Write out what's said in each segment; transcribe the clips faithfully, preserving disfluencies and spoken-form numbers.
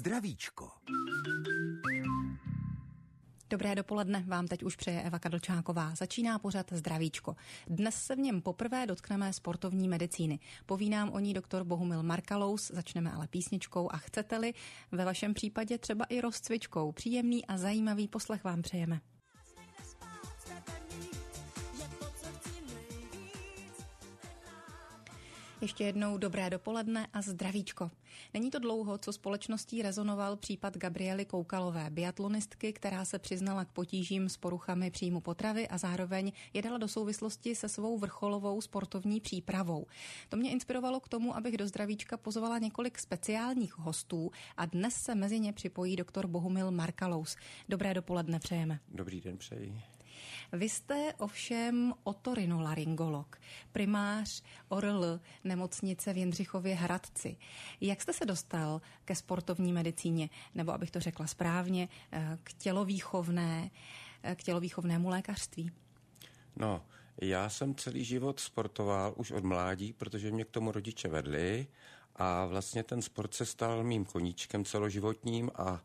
Zdravíčko. Dobré dopoledne vám teď už přeje Eva Kadlčáková. Začíná pořad Zdravíčko. Dnes se v něm poprvé dotkneme sportovní medicíny. Poví nám o ní doktor Bohumil Markalous, začneme ale písničkou a chcete-li, ve vašem případě třeba i rozcvičkou. Příjemný a zajímavý poslech vám přejeme. Ještě jednou dobré dopoledne a zdravíčko. Není to dlouho, co společností rezonoval případ Gabriely Koukalové, biatlonistky, která se přiznala k potížím s poruchami příjmu potravy a zároveň je dala do souvislosti se svou vrcholovou sportovní přípravou. To mě inspirovalo k tomu, abych do zdravíčka pozvala několik speciálních hostů a dnes se mezi ně připojí doktor Bohumil Markalous. Dobré dopoledne přejeme. Dobrý den přeji. Vy jste ovšem otorinolaryngolog, primář O R L nemocnice v Jindřichově Hradci. Jak jste se dostal ke sportovní medicíně, nebo abych to řekla správně, k tělovýchovné, k tělovýchovnému lékařství? No, já jsem celý život sportoval už od mládí, protože mě k tomu rodiče vedli a vlastně ten sport se stal mým koníčkem celoživotním a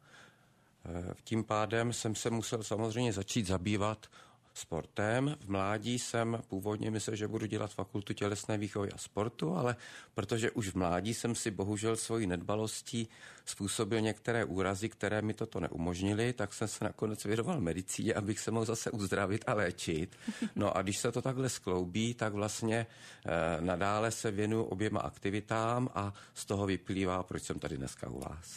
tím pádem jsem se musel samozřejmě začít zabývat sportem. V mládí jsem původně myslel, že budu dělat fakultu tělesné výchovy a sportu, ale protože už v mládí jsem si bohužel svojí nedbalostí způsobil některé úrazy, které mi toto neumožnily, tak jsem se nakonec věnoval medicíně, abych se mohl zase uzdravit a léčit. No a když se to takhle skloubí, tak vlastně eh, nadále se věnuju oběma aktivitám a z toho vyplývá, proč jsem tady dneska u vás.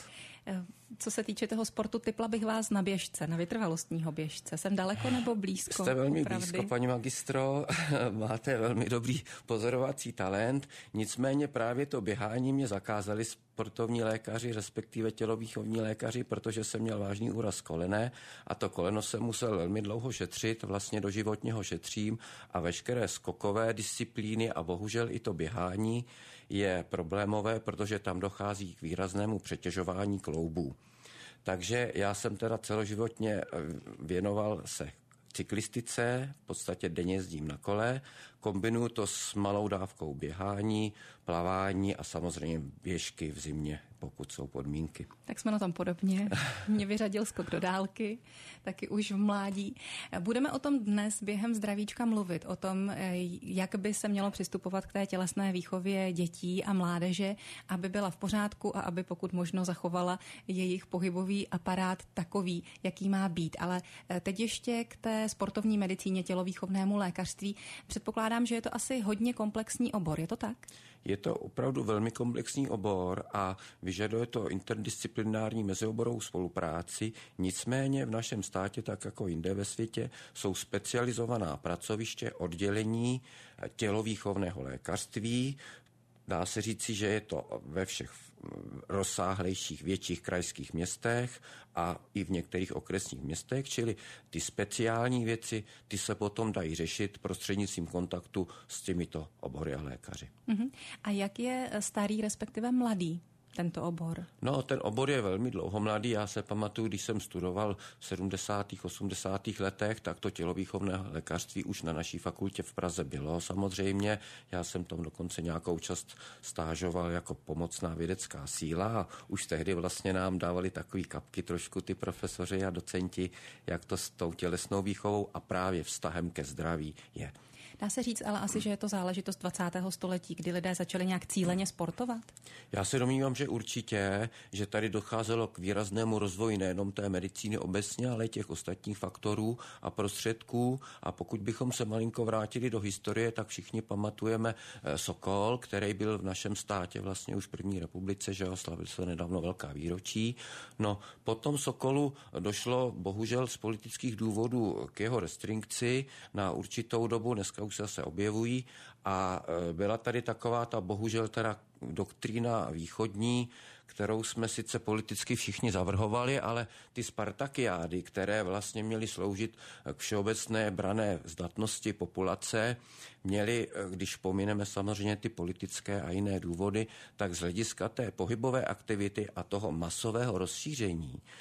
Co se týče toho sportu, tipla bych vás na běžce, na vytrvalostního běžce. Jsem daleko nebo blízko? Jste velmi opravdy blízko, paní magistro, máte velmi dobrý pozorovací talent, nicméně právě to běhání mě zakázali sportovní lékaři, respektive tělovýchovní lékaři, protože jsem měl vážný úraz kolene a to koleno jsem musel velmi dlouho šetřit, vlastně doživotně ho šetřím a veškeré skokové disciplíny a bohužel i to běhání je problémové, protože tam dochází k výraznému přetěžování kloubů. Takže já jsem teda celoživotně věnoval se cyklistice, v podstatě denně jezdím na kole, kombinuju to s malou dávkou běhání, plavání a samozřejmě běžky v zimě, pokud jsou podmínky. Tak jsme na tom podobně. Mě vyřadil skok do dálky, taky už v mládí. Budeme o tom dnes během zdravíčka mluvit, o tom, jak by se mělo přistupovat k té tělesné výchově dětí a mládeže, aby byla v pořádku a aby pokud možno zachovala jejich pohybový aparát takový, jaký má být. Ale teď ještě k té sportovní medicíně, tělovýchovnému lékařství. Předpokládám, že je to asi hodně komplexní obor, je to tak? Je to opravdu velmi komplexní obor a vyžaduje to interdisciplinární mezioborovou spolupráci, nicméně v našem státě, tak jako jinde ve světě, jsou specializovaná pracoviště, oddělení tělovýchovného lékařství. Dá se říci, že je to ve všech rozsáhlejších větších krajských městech a i v některých okresních městech, čili ty speciální věci, ty se potom dají řešit prostřednictvím kontaktu s těmito obory a lékaři. Uh-huh. A jak je starý, respektive mladý tento obor? No, ten obor je velmi dlouhomladý. Já se pamatuju, když jsem studoval v sedmdesátých, osmdesátých letech, tak to tělovýchovné lékařství už na naší fakultě v Praze bylo samozřejmě. Já jsem tam dokonce nějakou čas stážoval jako pomocná vědecká síla a už tehdy vlastně nám dávali takový kapky trošku ty profesoři a docenti, jak to s tou tělesnou výchovou a právě vztahem ke zdraví je. Dá se říct ale asi, že je to záležitost dvacátého století, kdy lidé začali nějak cíleně sportovat? Já se domnívám, že určitě, že tady docházelo k výraznému rozvoji nejenom té medicíny obecně, ale i těch ostatních faktorů a prostředků. A pokud bychom se malinko vrátili do historie, tak všichni pamatujeme Sokol, který byl v našem státě vlastně už v první republice, že oslavil se nedávno velká výročí. No, potom Sokolu došlo bohužel z politických důvodů k jeho restrikci na určitou dobu, dneska už se zase objevují a byla tady taková ta bohužel teda doktrína východní, kterou jsme sice politicky všichni zavrhovali, ale ty spartakiády, které vlastně měly sloužit k všeobecné brané zdatnosti populace, měly, když pomineme samozřejmě ty politické a jiné důvody, tak z hlediska té pohybové aktivity a toho masového rozšíření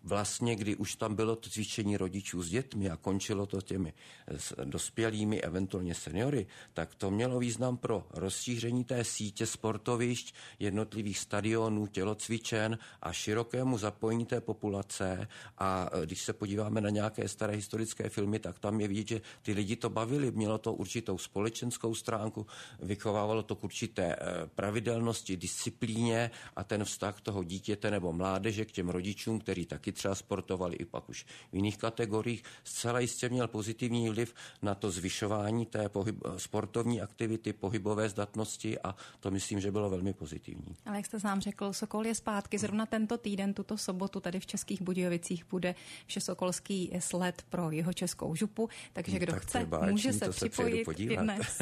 vlastně, kdy už tam bylo to cvičení rodičů s dětmi a končilo to těmi dospělými, eventuálně seniory, tak to mělo význam pro rozšíření té sítě sportovišť, jednotlivých stadionů, tělocvičen a širokému zapojení té populace. A když se podíváme na nějaké staré historické filmy, tak tam je vidět, že ty lidi to bavili, mělo to určitou společenskou stránku, vychovávalo to k určité pravidelnosti, disciplíně a ten vztah toho dítěte nebo mládeže k těm rodičům, který taky třeba sportovali i pak už v jiných kategoriích, zcela jistě měl pozitivní vliv na to zvyšování té pohyb, sportovní aktivity, pohybové zdatnosti a to myslím, že bylo velmi pozitivní. Ale jak jste sám řekl, Sokol je zpátky. Zrovna tento týden, tuto sobotu tady v Českých Budějovicích bude všesokolský sled pro jeho českou župu, takže kdo tak chce, báční, může se připojit i dnes.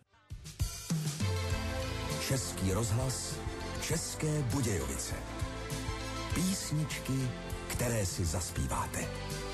Český rozhlas, České Budějovice. Písničky, které si zaspíváte.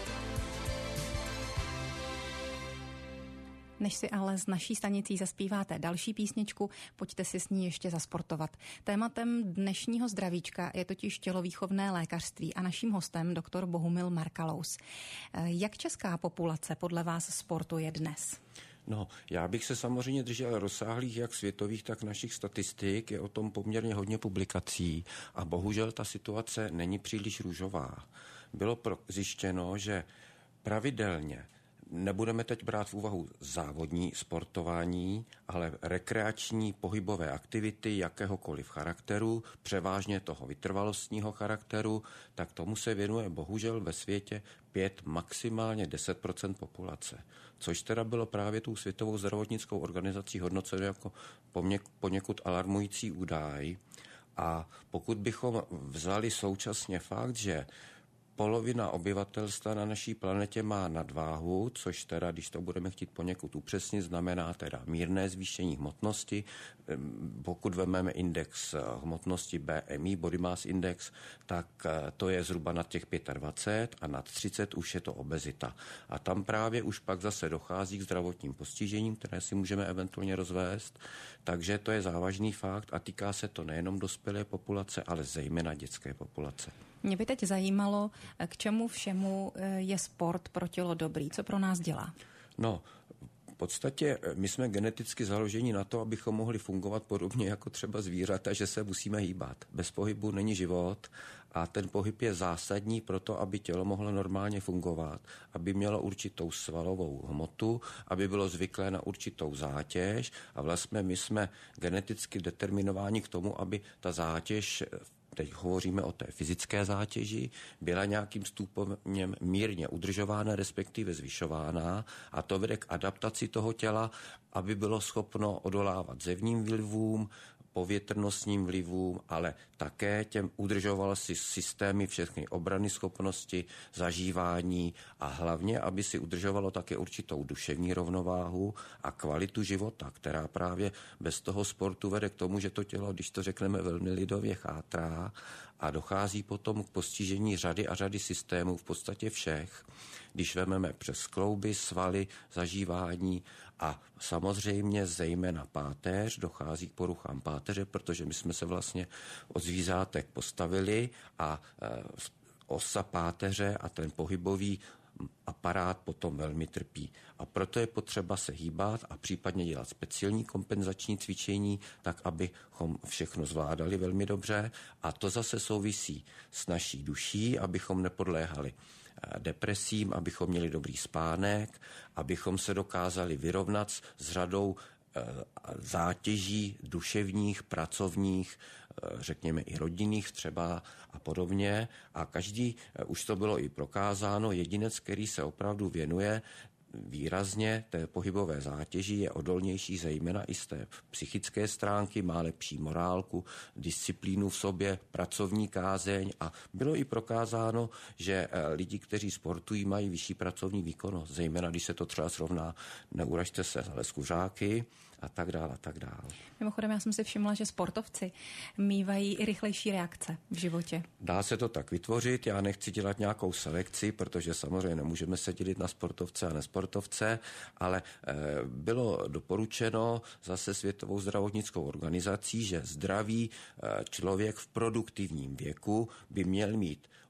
Než si ale z naší stanicí zaspíváte další písničku, pojďte si s ní ještě zasportovat. Tématem dnešního zdravíčka je totiž tělovýchovné lékařství a naším hostem doktor Bohumil Markalous. Jak česká populace podle vás sportuje dnes? No, já bych se samozřejmě držel rozsáhlých jak světových, tak našich statistik. Je o tom poměrně hodně publikací a bohužel ta situace není příliš růžová. Bylo zjištěno, že pravidelně nebudeme teď brát v úvahu závodní sportování, ale rekreační pohybové aktivity jakéhokoliv charakteru, převážně toho vytrvalostního charakteru, tak tomu se věnuje bohužel ve světě pět, maximálně deset procent populace. Což teda bylo právě tou Světovou zdravotnickou organizací hodnoceno jako poněkud alarmující údaj. A pokud bychom vzali současně fakt, že polovina obyvatelstva na naší planetě má nadváhu, což teda, když to budeme chtít poněkud upřesnit, znamená teda mírné zvýšení hmotnosti. Pokud vezmeme index hmotnosti B M I, Body Mass Index, tak to je zhruba nad těch dvacet pět a nad třicet už je to obezita. A tam právě už pak zase dochází k zdravotním postižením, které si můžeme eventuálně rozvést. Takže to je závažný fakt a týká se to nejenom dospělé populace, ale zejména dětské populace. Mě by teď zajímalo, k čemu všemu je sport pro tělo dobrý, co pro nás dělá? No, v podstatě my jsme geneticky založeni na to, abychom mohli fungovat podobně jako třeba zvířata, že se musíme hýbat. Bez pohybu není život a ten pohyb je zásadní pro to, aby tělo mohlo normálně fungovat, aby mělo určitou svalovou hmotu, aby bylo zvyklé na určitou zátěž a vlastně my jsme geneticky determinováni k tomu, aby ta zátěž, teď hovoříme o té fyzické zátěži, byla nějakým stupněm mírně udržována, respektive zvyšována a to vede k adaptaci toho těla, aby bylo schopno odolávat zevním vlivům, povětrnostním vlivům, ale také těm udržoval si systémy všechny obrany schopnosti, zažívání a hlavně, aby si udržovalo také určitou duševní rovnováhu a kvalitu života, která právě bez toho sportu vede k tomu, že to tělo, když to řekneme velmi lidově, chátrá a dochází potom k postižení řady a řady systémů, v podstatě všech. Když vezmeme přes klouby, svaly, zažívání a samozřejmě zejména páteř, dochází k poruchám páteře, protože my jsme se vlastně od zvířátek postavili a e, osa páteře a ten pohybový aparát potom velmi trpí. A proto je potřeba se hýbat a případně dělat speciální kompenzační cvičení, tak abychom všechno zvládali velmi dobře. A to zase souvisí s naší duší, abychom nepodléhali depresím, abychom měli dobrý spánek, abychom se dokázali vyrovnat s řadou zátěží duševních, pracovních, řekněme i rodinných třeba a podobně. A každý, už to bylo i prokázáno, jedinec, který se opravdu věnuje výrazně té pohybové zátěži, je odolnější zejména i z té psychické stránky, má lepší morálku, disciplínu v sobě, pracovní kázeň a bylo i prokázáno, že lidi, kteří sportují, mají vyšší pracovní výkonnost, zejména když se to třeba srovná, neuražte se, ale s kuřáky a tak dále, a tak dále. Mimochodem, já jsem si všimla, že sportovci mívají i rychlejší reakce v životě. Dá se to tak vytvořit, já nechci dělat nějakou selekci, protože samozřejmě nemůžeme se dělit na sportovce a nesportovce, ale e, bylo doporučeno zase Světovou zdravotnickou organizací, že zdravý e, člověk v produktivním věku by měl mít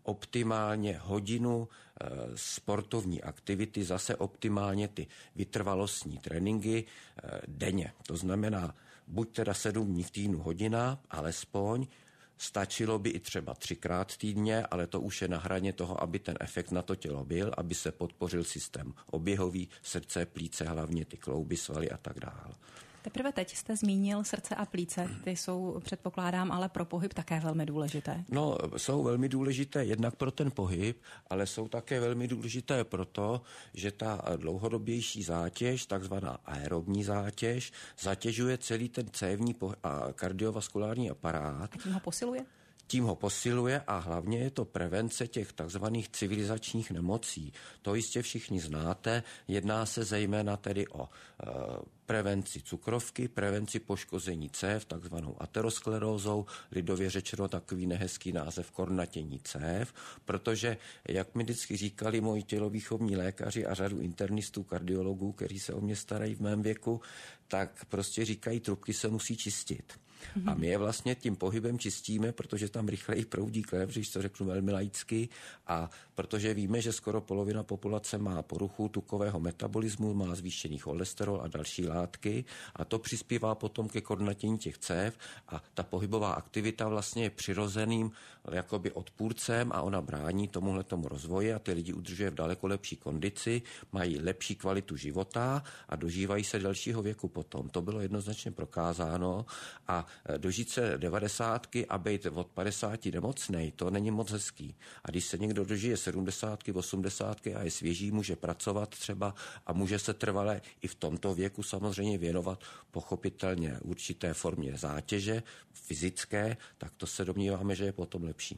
optimálně hodinu e, sportovní aktivity, zase optimálně ty vytrvalostní tréninky e, denně. To znamená buď teda sedm dní v týdnu hodina, alespoň, stačilo by i třeba třikrát týdně, ale to už je na hraně toho, aby ten efekt na to tělo byl, aby se podpořil systém oběhový, srdce, plíce, hlavně ty klouby, svaly a tak dále. Teprve teď jste zmínil srdce a plíce, ty jsou, předpokládám, ale pro pohyb také velmi důležité. No, jsou velmi důležité jednak pro ten pohyb, ale jsou také velmi důležité proto, že ta dlouhodobější zátěž, takzvaná aerobní zátěž, zatěžuje celý ten cévní a kardiovaskulární aparát. A tím ho posiluje? Tím ho posiluje a hlavně je to prevence těch takzvaných civilizačních nemocí. To jistě všichni znáte. Jedná se zejména tedy o e, prevenci cukrovky, prevenci poškození cév, takzvanou aterosklerózou, lidově řečeno takový nehezký název kornatění cév, protože, jak mi vždycky říkali moji tělovýchovní lékaři a řadu internistů, kardiologů, kteří se o mě starají v mém věku, tak prostě říkají, trubky se musí čistit. A my je vlastně tím pohybem čistíme, protože tam rychleji proudí krev, když to řeknu velmi laicky, a protože víme, že skoro polovina populace má poruchu tukového metabolismu, má zvýšený cholesterol a další látky a to přispívá potom ke kornatění těch cév a ta pohybová aktivita vlastně je přirozeným jakoby odpůrcem a ona brání tomuhle tomu rozvoji a ty lidi udržuje v daleko lepší kondici, mají lepší kvalitu života a dožívají se delšího věku potom. To bylo jednoznačně prokázáno a dožít se devadesátky a být od padesáti nemocnej, to není moc hezký. A když se někdo dožije sedmdesátky, osmdesátky a je svěží, může pracovat třeba a může se trvale i v tomto věku samozřejmě věnovat pochopitelně určité formě zátěže fyzické, tak to se domníváme, že je potom lepší.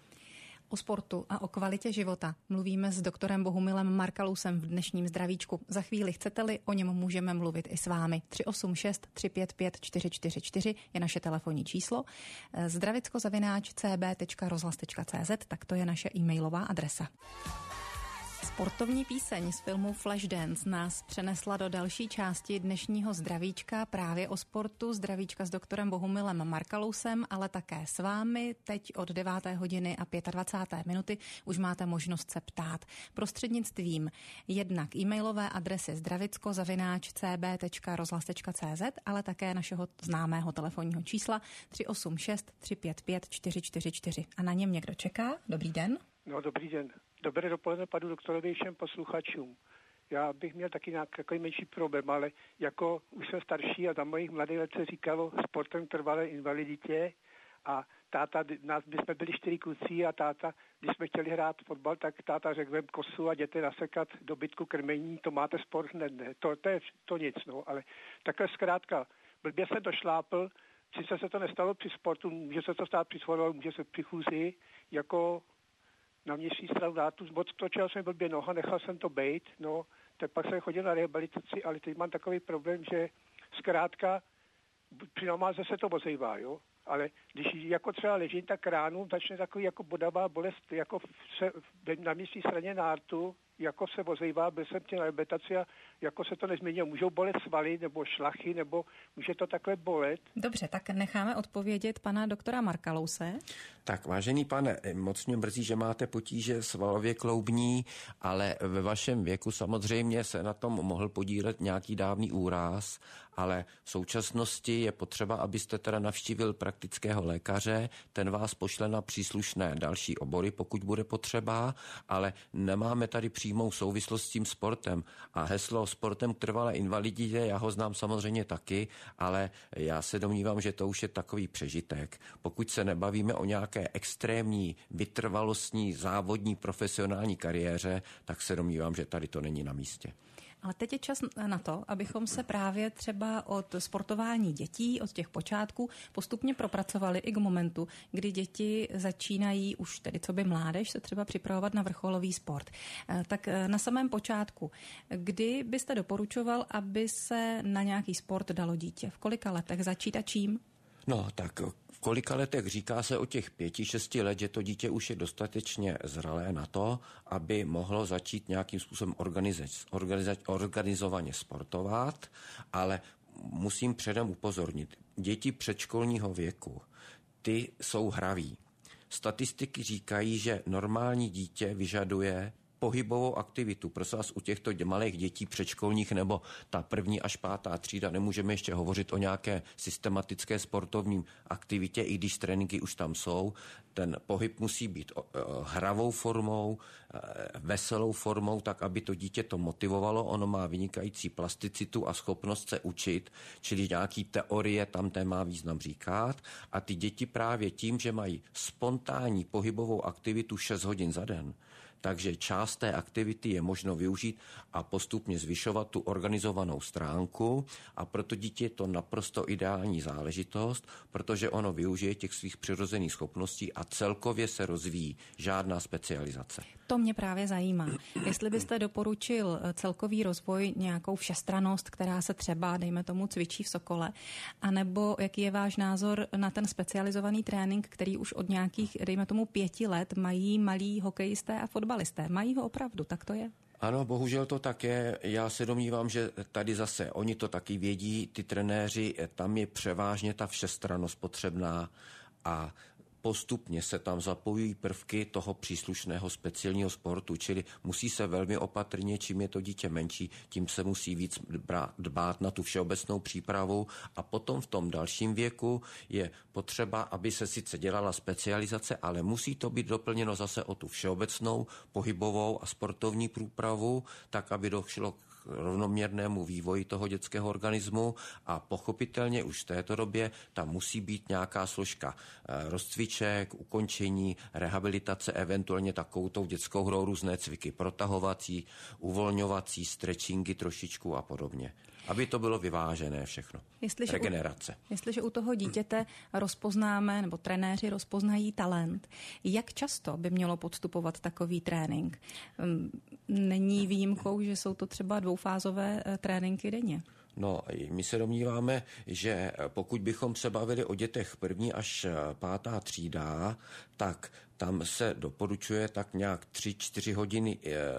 O sportu a o kvalitě života mluvíme s doktorem Bohumilem Markalousem v dnešním zdravíčku. Za chvíli, chcete-li, o něm můžeme mluvit i s vámi. tři osm šest tři pět pět čtyři čtyři čtyři je naše telefonní číslo. zdravicko zavináč c b tečka rozhlas tečka c z, tak to je naše e-mailová adresa. Sportovní píseň z filmu Flashdance nás přenesla do další části dnešního zdravíčka právě o sportu. Zdravíčka s doktorem Bohumilem Markalousem, ale také s vámi. Teď od deváté hodiny a dvacáté páté minuty už máte možnost se ptát prostřednictvím jednak e-mailové adresy zdravicko zavináč c b tečka rozhlas tečka c z, ale také našeho známého telefonního čísla tři osm šest tři pět pět čtyři čtyři čtyři. A na něm někdo čeká. Dobrý den. No, dobrý den. Dobré dopoledne panu doktorovi i všem posluchačům. Já bych měl taky nějaký menší problém, ale jako už jsem starší a za mojich mladých let se říkalo sportem trvalé invaliditě a táta, nás by jsme byli čtyři kluci a táta, když jsme chtěli hrát fotbal, tak táta řekl, vem kosu a jděte nasekat dobytku krmení, to máte sport, ne, ne. To, to je to nic, no, ale takhle zkrátka, blbě se došlápl, sice se to nestalo při sportu, může se to stát při fotbalu, může se při chůzi, jako na vnitřní stranu dátu, odtočil jsem blbě noha, nechal jsem to bejt, no, tak pak jsem chodil na rehabilitaci, ale teď mám takový problém, že zkrátka při namáze se to ozejvá, jo, ale když jako třeba ležím, tak ránu začne takový jako bodavá bolest, jako se, na vnitřní straně nártu, jako se ozejvá, byl jsem tě na rehabilitaci a jako se to nezměnilo. Můžou bolet svaly nebo šlachy, nebo může to takhle bolet? Dobře, tak necháme odpovědět pana doktora Markalouse. Tak, vážený pane, moc mě mrzí, že máte potíže svalově kloubní, ale ve vašem věku samozřejmě se na tom mohl podílet nějaký dávný úraz, ale v současnosti je potřeba, abyste teda navštívil praktického lékaře, ten vás pošle na příslušné další obory, pokud bude potřeba, ale nemáme tady přímou souvislost s tím sportem. A heslo sportem k trvalé invaliditě, já ho znám samozřejmě taky, ale já se domnívám, že to už je takový přežitek. Pokud se nebavíme o nějaké extrémní, vytrvalostní, závodní, profesionální kariéře, tak se domnívám, že tady to není na místě. Ale teď je čas na to, abychom se právě třeba od sportování dětí, od těch počátků postupně propracovali i k momentu, kdy děti začínají už tedy co by mládež se třeba připravovat na vrcholový sport. Tak na samém počátku, kdy byste doporučoval, aby se na nějaký sport dalo dítě? V kolika letech začít a čím? No, tak v kolika letech říká se o těch pěti, šesti let, že to dítě už je dostatečně zralé na to, aby mohlo začít nějakým způsobem organiz, organiz, organizovaně sportovat, ale musím předem upozornit, děti předškolního věku, ty jsou hraví. statistiky říkají, že normální dítě vyžaduje pohybovou aktivitu. Prosím vás, u těchto malých dětí předškolních nebo ta první až pátá třída nemůžeme ještě hovořit o nějaké systematické sportovní aktivitě, i když tréninky už tam jsou. Ten pohyb musí být hravou formou, veselou formou, tak aby to dítě to motivovalo. Ono má vynikající plasticitu a schopnost se učit, čili nějaký teorie tam té má význam říkat. A ty děti právě tím, že mají spontánní pohybovou aktivitu šest hodin za den, takže část té aktivity je možno využít a postupně zvyšovat tu organizovanou stránku a proto dítě je to naprosto ideální záležitost, protože ono využije těch svých přirozených schopností a celkově se rozvíjí, žádná specializace. To mě právě zajímá. Jestli byste doporučil celkový rozvoj, nějakou všestrannost, která se třeba, dejme tomu, cvičí v Sokole, anebo jaký je váš názor na ten specializovaný trénink, který už od nějakých, dejme tomu, pěti let mají malí hokejisté a fotbalisté. Mají ho opravdu, tak to je? Ano, bohužel to tak je. Já se domnívám, že tady zase oni to taky vědí, ty trenéři, tam je převážně ta všestrannost potřebná a postupně se tam zapojují prvky toho příslušného speciálního sportu, čili musí se velmi opatrně, čím je to dítě menší, tím se musí víc dbát na tu všeobecnou přípravu a potom v tom dalším věku je potřeba, aby se sice dělala specializace, ale musí to být doplněno zase o tu všeobecnou pohybovou a sportovní průpravu, tak aby došlo k rovnoměrnému vývoji toho dětského organismu a pochopitelně už v této době tam musí být nějaká složka rozcviček, ukončení, rehabilitace, eventuálně takovou tou dětskou hrou různé cviky, protahovací, uvolňovací, stretchingy trošičku a podobně. Aby to bylo vyvážené všechno. Jestliže Regenerace. U, jestliže u toho dítěte rozpoznáme, nebo trenéři rozpoznají talent, jak často by mělo podstupovat takový trénink? Není výjimkou, že jsou to třeba dvoufázové tréninky denně? No, my se domníváme, že pokud bychom se bavili o dětech první až pátá třída, tak tam se doporučuje tak nějak tři, čtyři hodiny,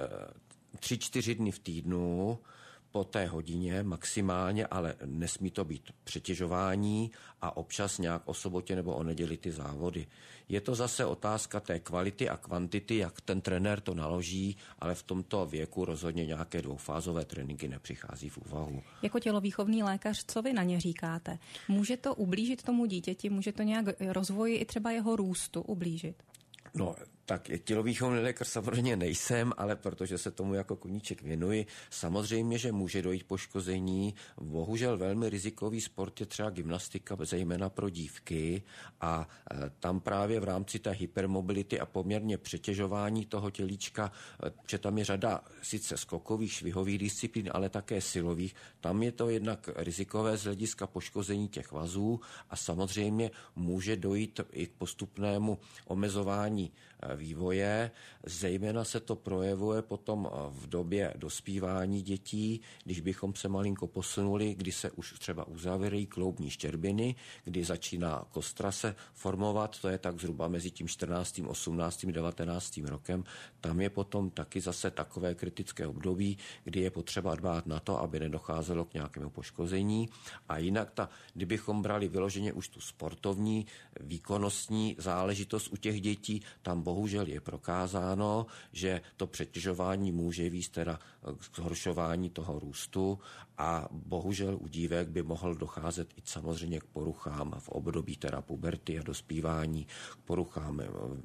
tři, čtyři dny v týdnu, po té hodině maximálně, ale nesmí to být přetěžování a občas nějak o sobotě nebo o neděli ty závody. Je to zase otázka té kvality a kvantity, jak ten trenér to naloží, ale v tomto věku rozhodně nějaké dvoufázové tréninky nepřichází v úvahu. Jako tělovýchovný lékař, co vy na ně říkáte? Může to ublížit tomu dítěti, může to nějak rozvoji i třeba jeho růstu ublížit? No, tak tělovýchovný lékař samozřejmě nejsem, ale protože se tomu jako koníček věnuji, samozřejmě, že může dojít poškození. Bohužel velmi rizikový sport je třeba gymnastika, zejména pro dívky a tam právě v rámci té hypermobility a poměrně přetěžování toho tělíčka, že tam je řada sice skokových, švihových disciplín, ale také silových, tam je to jednak rizikové z hlediska poškození těch vazů a samozřejmě může dojít i k postupnému omezování vývoje. Zejména se to projevuje potom v době dospívání dětí, když bychom se malinko posunuli, kdy se už třeba uzavírají kloubní štěrbiny, kdy začíná kostra se formovat, to je tak zhruba mezi tím čtrnáctým, osmnáctým, devatenáctým rokem. Tam je potom taky zase takové kritické období, kdy je potřeba dbát na to, aby nedocházelo k nějakému poškození. A jinak, ta, kdybychom brali vyloženě už tu sportovní, výkonnostní záležitost u těch dětí, tam bohužel je prokázáno, že to přetěžování může vést teda k zhoršování toho růstu a bohužel u dívek by mohl docházet i samozřejmě k poruchám v období teda puberty a dospívání, k poruchám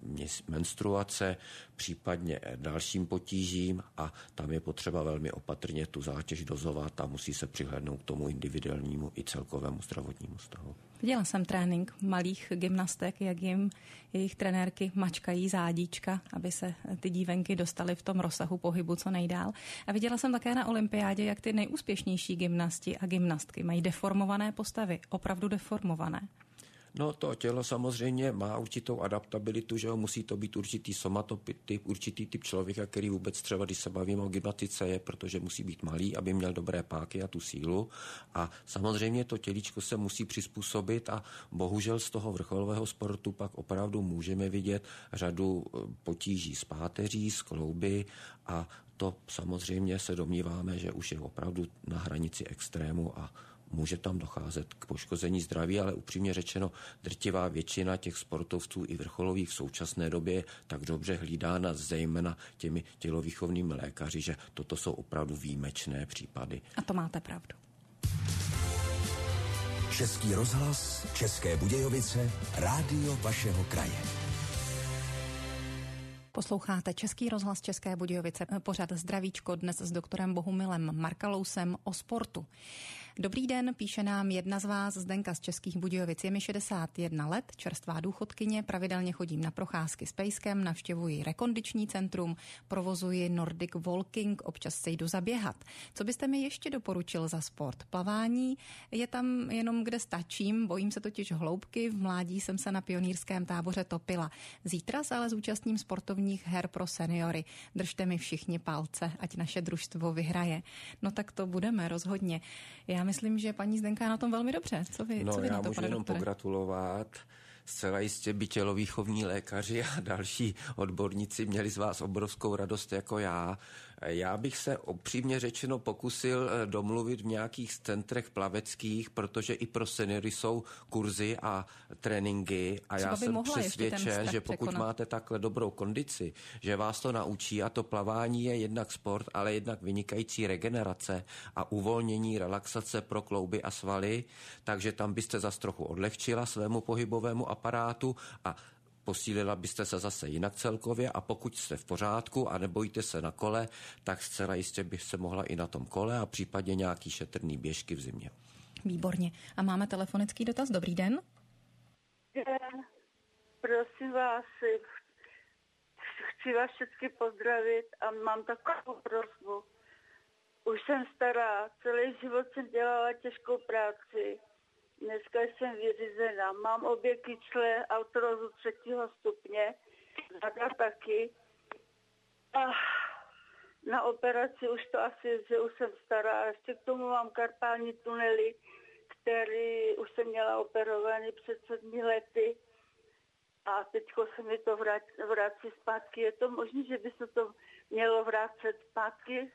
menstruace, případně dalším potížím a tam je potřeba velmi opatrně tu zátěž dozovat a musí se přihlédnout k tomu individuálnímu i celkovému zdravotnímu stavu. Viděla jsem trénink malých gymnastek, jak jim jejich trenérky mačkají zádíčka, aby se ty dívenky dostaly v tom rozsahu pohybu co nejdál. A viděla jsem také na olympiádě, jak ty nejúspěšnější gymnasti a gymnastky mají deformované postavy, opravdu deformované. No to tělo samozřejmě má určitou adaptabilitu, že jo, musí to být určitý somatotyp, určitý typ člověka, který vůbec třeba, když se bavíme o gymnastice, je, protože musí být malý, aby měl dobré páky a tu sílu. A samozřejmě to tělíčko se musí přizpůsobit a bohužel z toho vrcholového sportu pak opravdu můžeme vidět řadu potíží s páteří, s klouby a to samozřejmě se domníváme, že už je opravdu na hranici extrému a může tam docházet k poškození zdraví, ale upřímně řečeno drtivá většina těch sportovců i vrcholových v současné době je tak dobře hlídána zejména těmi tělovýchovnými lékaři, že toto jsou opravdu výjimečné případy. A to máte pravdu. Český rozhlas, České Budějovice, rádio vašeho kraje. Posloucháte Český rozhlas České Budějovice, pořad Zdravíčko, dnes s doktorem Bohumilem Markalousem o sportu. Dobrý den, píše nám jedna z vás, Zdenka z Českých Budějovic. Je mi šedesát jedna let, čerstvá důchodkyně, pravidelně chodím na procházky s pejskem, navštěvuji rekondiční centrum, provozuji Nordic Walking, občas se jdu zaběhat. Co byste mi ještě doporučil za sport? Plavání je tam jenom kde stačím, bojím se totiž hloubky, v mládí jsem se na pionýrském táboře topila. Zítra se ale zúčastním sportovních her pro seniory. Držte mi všichni palce, ať naše družstvo vyhraje. No tak to budeme rozhodně. Já myslím, že paní Zdenka je na tom velmi dobře. Co vy, no, co vy já na to, můžu jenom doktore? pogratulovat. Zcela jistě by tělovýchovní lékaři a další odborníci měli z vás obrovskou radost jako já. Já bych se upřímně řečeno pokusil domluvit v nějakých centrech plaveckých, protože i pro seniory jsou kurzy a tréninky a Třeba já jsem přesvědčen, že pokud překonat. máte takhle dobrou kondici, že vás to naučí a to plavání je jednak sport, ale jednak vynikající regenerace a uvolnění, relaxace pro klouby a svaly, takže tam byste zas trochu odlehčila svému pohybovému aparátu a posílila byste se zase jinak celkově a pokud jste v pořádku a nebojíte se na kole, tak zcela jistě bych se mohla i na tom kole a případně nějaký šetrný běžky v zimě. Výborně. A máme telefonický dotaz. Dobrý den. Prosím vás, chci vás všechny pozdravit a mám takovou prosbu. Už jsem stará, celý život jsem dělala těžkou práci. Dneska jsem vyřízená. Mám obě kyčle, artrózu třetího stupně, zada taky. A na operaci už to asi, že už jsem stará. A ještě k tomu mám karpální tunely, který už jsem měla operovaný před sedmi lety. A teďko se mi to vrací zpátky. Je to možné, že by se to mělo vrátit zpátky?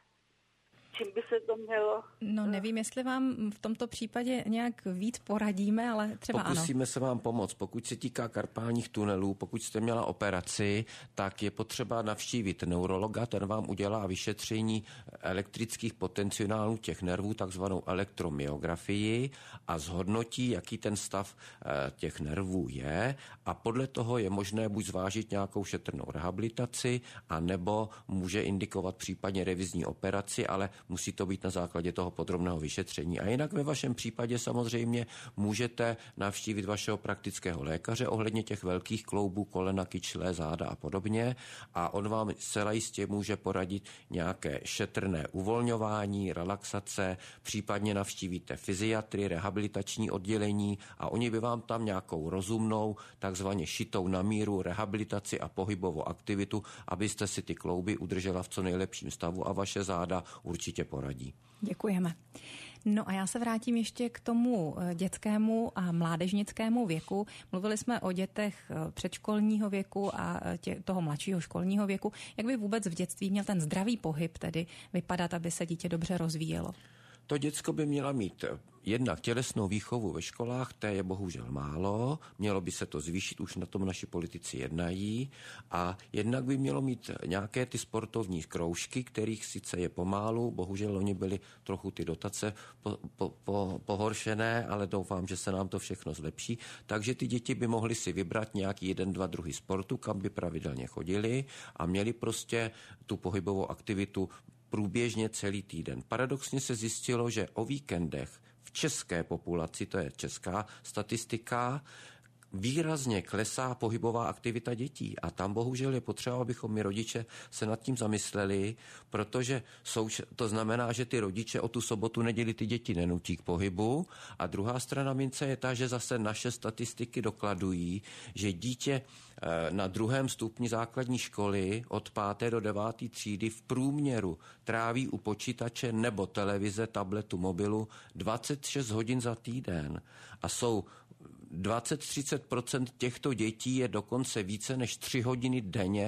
Čím by se to mělo? No nevím, jestli vám v tomto případě nějak víc poradíme, ale třeba Pokusíme ano. Pokusíme se vám pomoct. Pokud se týká karpálních tunelů, pokud jste měla operaci, tak je potřeba navštívit neurologa, ten vám udělá vyšetření elektrických potenciálů těch nervů, takzvanou elektromyografii a zhodnotí, jaký ten stav těch nervů je a podle toho je možné buď zvážit nějakou šetrnou rehabilitaci, anebo může indikovat případně revizní operaci, ale musí to být na základě toho podrobného vyšetření. A jinak ve vašem případě samozřejmě můžete navštívit vašeho praktického lékaře ohledně těch velkých kloubů, kolena, kyčle, záda a podobně a on vám zcela jistě může poradit nějaké šetrné uvolňování, relaxace, případně navštívíte fyziatry, rehabilitační oddělení a oni by vám tam nějakou rozumnou, takzvaně šitou na míru rehabilitaci a pohybovou aktivitu, abyste si ty klouby udržela v co nejlepším stavu a vaše záda určitě poradí. Děkujeme. No a já se vrátím ještě k tomu dětskému a mládežnickému věku. Mluvili jsme o dětech předškolního věku a tě, toho mladšího školního věku. Jak by vůbec v dětství měl ten zdravý pohyb tedy vypadat, aby se dítě dobře rozvíjelo? To děcko by měla mít jednak tělesnou výchovu ve školách, té je bohužel málo, mělo by se to zvýšit, už na tom naši politici jednají a jednak by mělo mít nějaké ty sportovní kroužky, kterých sice je pomálu, bohužel oni byly trochu ty dotace po, po, po, pohoršené, ale doufám, že se nám to všechno zlepší, takže ty děti by mohly si vybrat nějaký jeden, dva druhy sportu, kam by pravidelně chodili a měli prostě tu pohybovou aktivitu průběžně celý týden. Paradoxně se zjistilo, že o víkendech v české populaci, to je česká statistika, výrazně klesá pohybová aktivita dětí a tam bohužel je potřeba, abychom my rodiče se nad tím zamysleli, protože souč- to znamená, že ty rodiče o tu sobotu, neděli ty děti nenutí k pohybu a druhá strana mince je ta, že zase naše statistiky dokladují, že dítě na druhém stupni základní školy od páté do deváté třídy v průměru tráví u počítače nebo televize, tabletu, mobilu dvacet šest hodin za týden a jsou dvacet až třicet procent těchto dětí je dokonce více než tři hodiny denně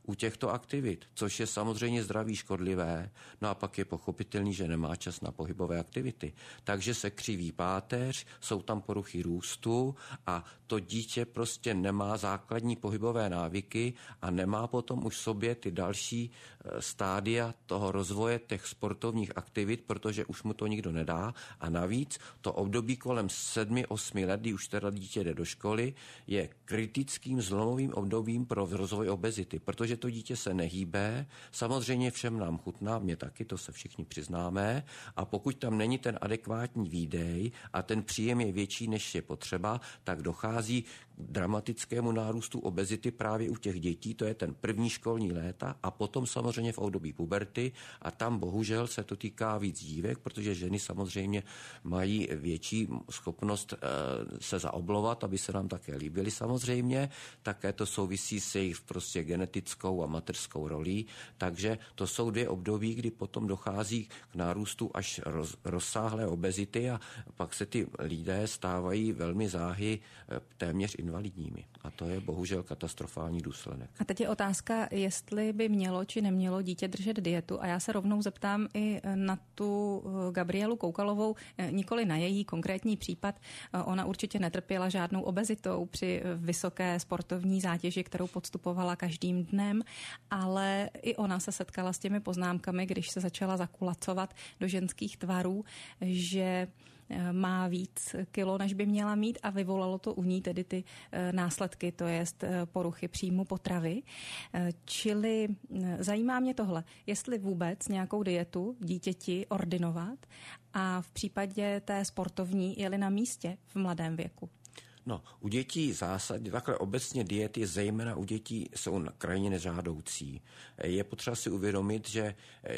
u těchto aktivit, což je samozřejmě zdraví škodlivé, no a pak je pochopitelný, že nemá čas na pohybové aktivity. Takže se křiví páteř, jsou tam poruchy růstu a to dítě prostě nemá základní pohybové návyky a nemá potom už v sobě ty další stádia toho rozvoje těch sportovních aktivit, protože už mu to nikdo nedá. A navíc to období kolem sedmi osmi let, kdy už teda dítě jde do školy, je kritickým zlomovým obdobím pro rozvoj obezity, protože to dítě se nehýbe, samozřejmě všem nám chutná, mě taky, to se všichni přiznáme, a pokud tam není ten adekvátní výdej a ten příjem je větší, než je potřeba, tak dochází k dramatickému nárůstu obezity právě u těch dětí, to je ten první školní léta a potom samozřejmě v období puberty a tam bohužel se to týká víc dívek, protože ženy samozřejmě mají větší schopnost e, se zaoblovat, aby se nám také líbily samozřejmě, také to souvisí s jejich prostě genetickou a mateřskou rolí, takže to jsou dvě období, kdy potom dochází k nárůstu až roz, rozsáhlé obezity a pak se ty lidé stávají velmi záhy téměř invalidními. A to je bohužel katastrofální důsledek. A teď je otázka, jestli by mělo či nemělo dítě držet dietu. A já se rovnou zeptám i na tu Gabrielu Koukalovou, nikoli na její konkrétní případ. Ona určitě netrpěla žádnou obezitou při vysoké sportovní zátěži, kterou podstupovala každým dnem, ale i ona se setkala s těmi poznámkami, když se začala zakulacovat do ženských tvarů, že má víc kilo, než by měla mít a vyvolalo to u ní tedy ty následky, to jest poruchy příjmu potravy. Čili zajímá mě tohle, jestli vůbec nějakou dietu dítěti ordinovat a v případě té sportovní je-li na místě v mladém věku. No, u dětí zásadně, takhle obecně diety, zejména u dětí, jsou krajně nežádoucí. Je potřeba si uvědomit, že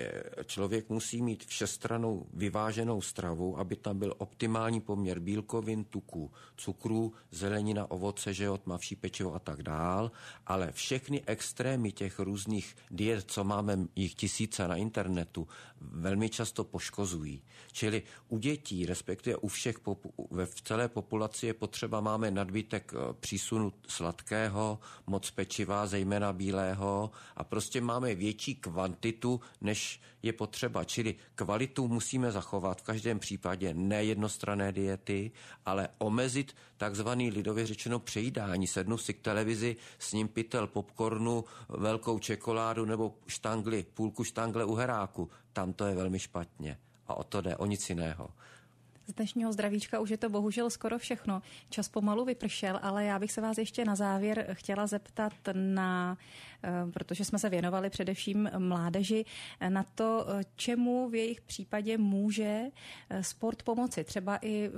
člověk musí mít všestrannou vyváženou stravu, aby tam byl optimální poměr bílkovin, tuků, cukrů, zelenina, ovoce, že jo, tmavší pečivo a tak dál, ale všechny extrémy těch různých diet, co máme jich tisíce na internetu, velmi často poškozují. Čili u dětí, respektive u všech ve v celé populaci je potřeba, máme nadbytek přísunu sladkého, moc pečiva, zejména bílého a prostě máme větší kvantitu, než je potřeba. Čili kvalitu musíme zachovat v každém případě, ne jednostranné diety, ale omezit takzvaný lidově řečeno přejídání. Sednu si k televizi, s ním pytel popcornu, velkou čokoládu nebo štangli, půlku štangle u heráku. Tam to je velmi špatně. A o to jde, o nic jiného. Z dnešního zdravíčka už je to bohužel skoro všechno. Čas pomalu vypršel, ale já bych se vás ještě na závěr chtěla zeptat na, protože jsme se věnovali především mládeži, na to, čemu v jejich případě může sport pomoci, třeba i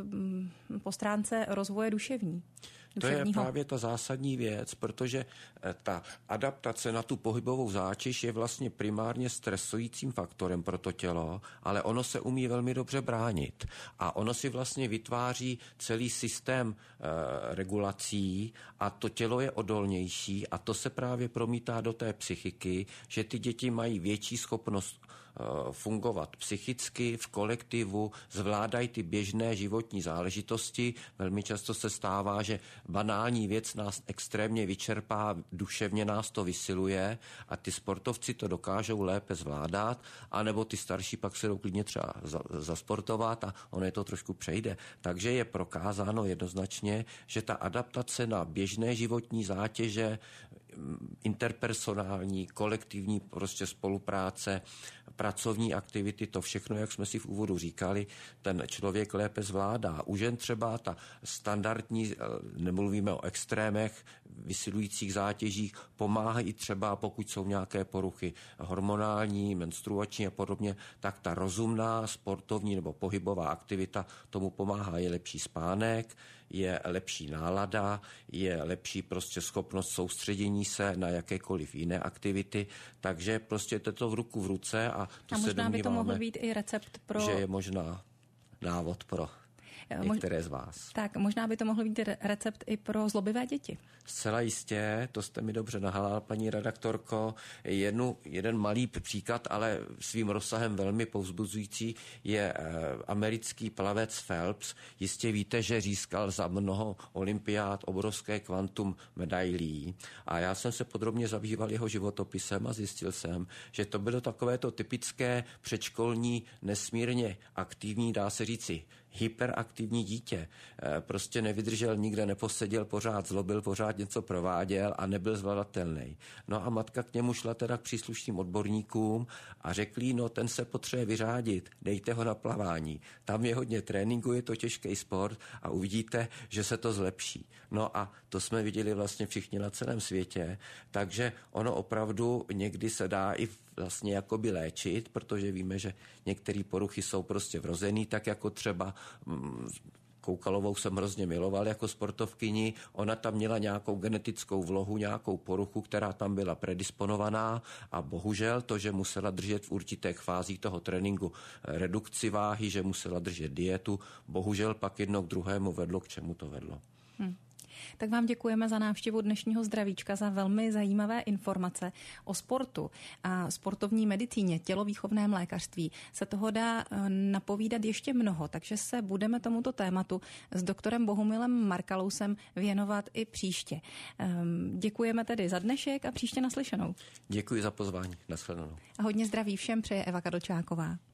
po stránce rozvoje duševní. To je právě ta zásadní věc, protože ta adaptace na tu pohybovou zátěž je vlastně primárně stresujícím faktorem pro to tělo, ale ono se umí velmi dobře bránit. A ono si vlastně vytváří celý systém e, regulací a to tělo je odolnější a to se právě promítá do té psychiky, že ty děti mají větší schopnost fungovat psychicky, v kolektivu, zvládají ty běžné životní záležitosti. Velmi často se stává, že banální věc nás extrémně vyčerpá, duševně nás to vysiluje a ty sportovci to dokážou lépe zvládat, anebo ty starší pak se jdou klidně třeba zasportovat a ono je to trošku přejde. Takže je prokázáno jednoznačně, že ta adaptace na běžné životní zátěže, interpersonální, kolektivní prostě spolupráce, pracovní aktivity, to všechno, jak jsme si v úvodu říkali, ten člověk lépe zvládá. U žen třeba ta standardní, nemluvíme o extrémech, vysilujících zátěžích, pomáhají třeba, pokud jsou nějaké poruchy hormonální, menstruační a podobně, tak ta rozumná sportovní nebo pohybová aktivita tomu pomáhá. Je lepší spánek, je lepší nálada, je lepší prostě schopnost soustředění se na jakékoliv jiné aktivity, takže prostě je to v ruku v ruce a to a se možná domníváme, by to mohl být i recept pro... že je možná návod pro... některé z vás. Tak možná by to mohl být recept i pro zlobivé děti. Zcela jistě, to jste mi dobře nahalala, paní redaktorko. Jednu, jeden malý příklad, ale svým rozsahem velmi povzbuzující, je americký plavec Phelps. Jistě víte, že získal za mnoho olympiád obrovské kvantum medailí. A já jsem se podrobně zabýval jeho životopisem a zjistil jsem, že to bylo takovéto typické předškolní, nesmírně aktivní, dá se říci, hyperaktivní dítě. Prostě nevydržel, nikde neposeděl, pořád zlobil, pořád něco prováděl a nebyl zvladatelný. No a matka k němu šla teda k příslušným odborníkům a řekli, no ten se potřebuje vyřádit, dejte ho na plavání. Tam je hodně tréninku, je to těžký sport a uvidíte, že se to zlepší. No a to jsme viděli vlastně všichni na celém světě, takže ono opravdu někdy se dá i vlastně jakoby léčit, protože víme, že některé poruchy jsou prostě vrozený, tak jako třeba mm, Koukalovou jsem hrozně miloval jako sportovkyni. Ona tam měla nějakou genetickou vlohu, nějakou poruchu, která tam byla predisponovaná a bohužel to, že musela držet v určitých fázích toho tréninku redukci váhy, že musela držet dietu, bohužel pak jedno k druhému vedlo, k čemu to vedlo. Hmm. Tak vám děkujeme za návštěvu dnešního Zdravíčka, za velmi zajímavé informace o sportu a sportovní medicíně, tělovýchovném lékařství. Se toho dá napovídat ještě mnoho, takže se budeme tomuto tématu s doktorem Bohumilem Markalousem věnovat i příště. Děkujeme tedy za dnešek a příště naslyšenou. Děkuji za pozvání. Nashledanou. A hodně zdraví všem přeje Eva Kadlčáková.